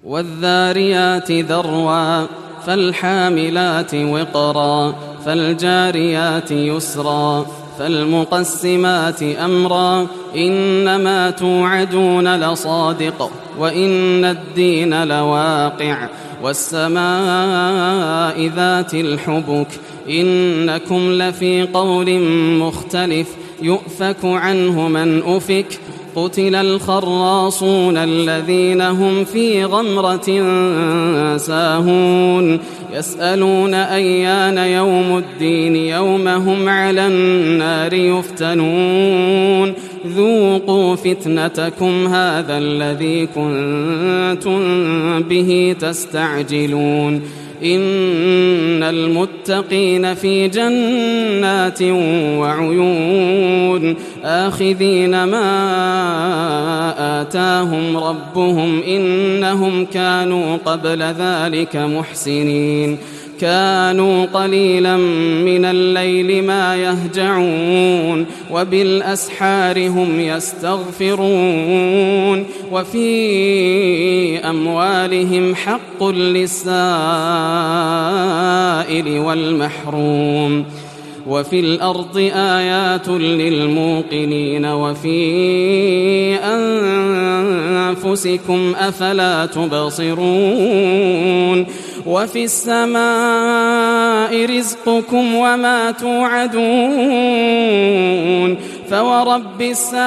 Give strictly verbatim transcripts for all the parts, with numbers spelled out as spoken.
والذاريات ذروا فالحاملات وقرا فالجاريات يسرا فالمقسمات أمرا إنما توعدون لصادق وإن الدين لواقع والسماء ذات الحبك إنكم لفي قول مختلف يؤفك عنه من أفك قتل الخراصون الذين هم في غمرة ساهون يسألون أيان يوم الدين يوم هم على النار يفتنون ذوقوا فتنتكم هذا الذي كنتم به تستعجلون إن المتقين في جنات وعيون آخذين ما آتاهم ربهم إنهم كانوا قبل ذلك محسنين كانوا قليلا من الليل ما يهجعون وبالأسحار هم يستغفرون وفي أموالهم حق للسائل والمحروم وفي الأرض آيات للموقنين وفي أنفسكم أفلا تبصرون وفي السماء رزقكم وما توعدون فورب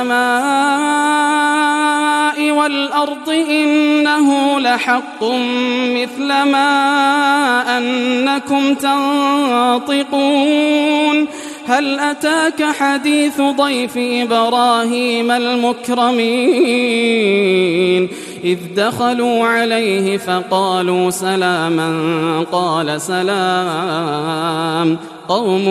السماء والأرض إنه لحق مثل ما أنكم تنطقون هل أتاك حديث ضيف إبراهيم المكرمين إذ دخلوا عليه فقالوا سلاما قال سلام قوم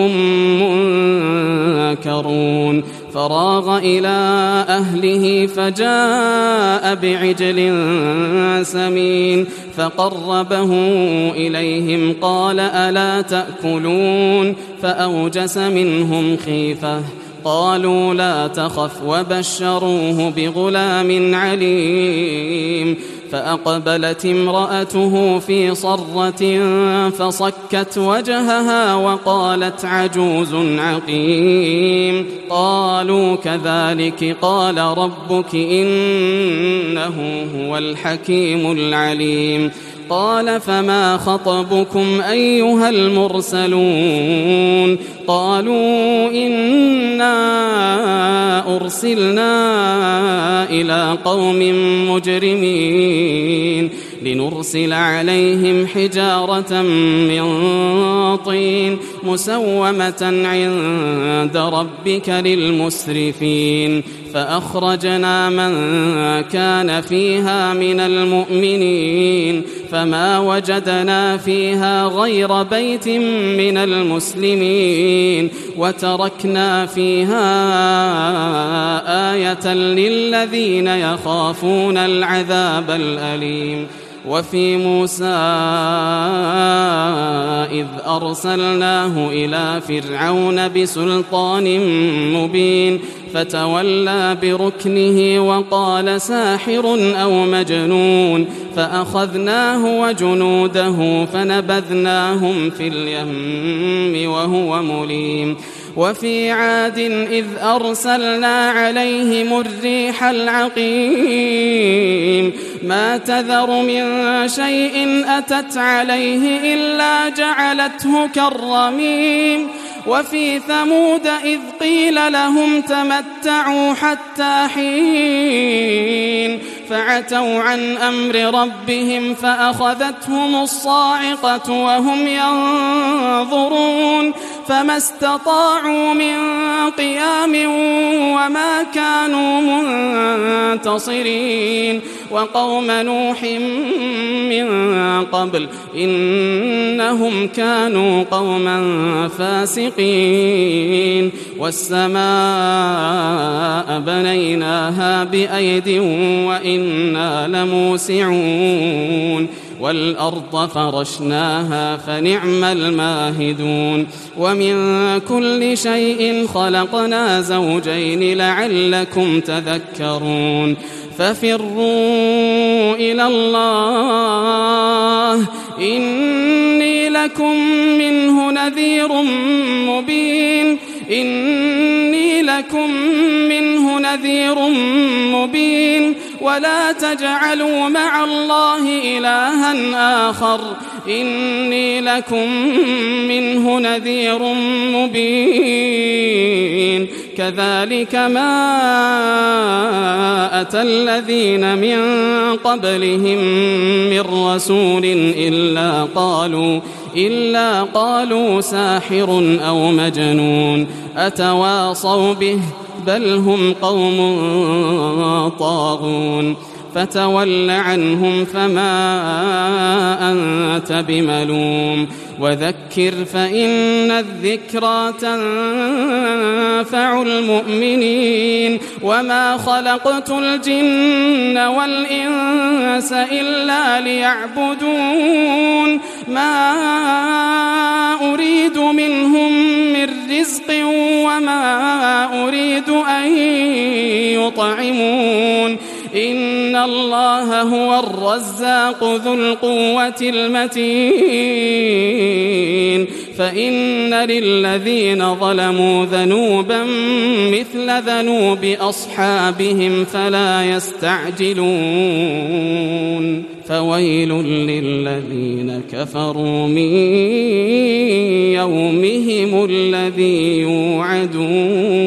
منكرون فراغ إلى أهله فجاء بعجل سمين فقربه إليهم قال ألا تأكلون فأوجس منهم خيفة قالوا لا تخف وبشروه بغلام عليم فأقبلت امرأته في صرة فصكت وجهها وقالت عجوز عقيم قالوا كذلك قال ربك إنه هو الحكيم العليم قال فما خطبكم أيها المرسلون قالوا إنا أرسلنا إلى قوم مجرمين لنرسل عليهم حجارة من طين مسومة عند ربك للمسرفين فأخرجنا من كان فيها من المؤمنين فما وجدنا فيها غير بيت من المسلمين وتركنا فيها آية للذين يخافون العذاب الأليم وفي موسى إذ أرسلناه إلى فرعون بسلطان مبين فتولى بركنه وقال ساحر أو مجنون فأخذناه وجنوده فنبذناهم في اليم وهو مليم وفي عاد إذ أرسلنا عليهم الريح العقيم ما تذر من شيء أتت عليه إلا جعلته كالرميم وفي ثمود إذ قيل لهم تمتعوا حتى حين فعتوا عن أمر ربهم فأخذتهم الصاعقة وهم ينظرون فما استطاعوا من قيام وما كانوا منتصرين وقوم نوح من قبل إنهم كانوا قوما فاسقين والسماء بنيناها بأيد وإنا لموسعون والأرض فرشناها فنعم الماهدون ومن كل شيء خلقنا زوجين لعلكم تذكرون ففروا إلى الله إني لكم منه نذير مبين إني لكم منه نذير مبين ولا تجعلوا مع الله إلها آخر إني لكم منه نذير مبين كذلك ما أتى الذين من قبلهم من رسول إلا قالوا إلا قالوا ساحر أو مجنون أتواصوا به بل هم قوم طاغون فتول عنهم فما أنت بملوم وذكر فإن الذكرى تنفع المؤمنين وما خلقت الجن والإنس إلا ليعبدون ما أريد منهم من رزق وما أريد أن يطعمون إن الله هو الرزاق ذو القوة المتين فإن للذين ظلموا ذنوبا مثل ذنوب أصحابهم فلا يستعجلون فويل للذين كفروا من يومهم الذي يوعدون.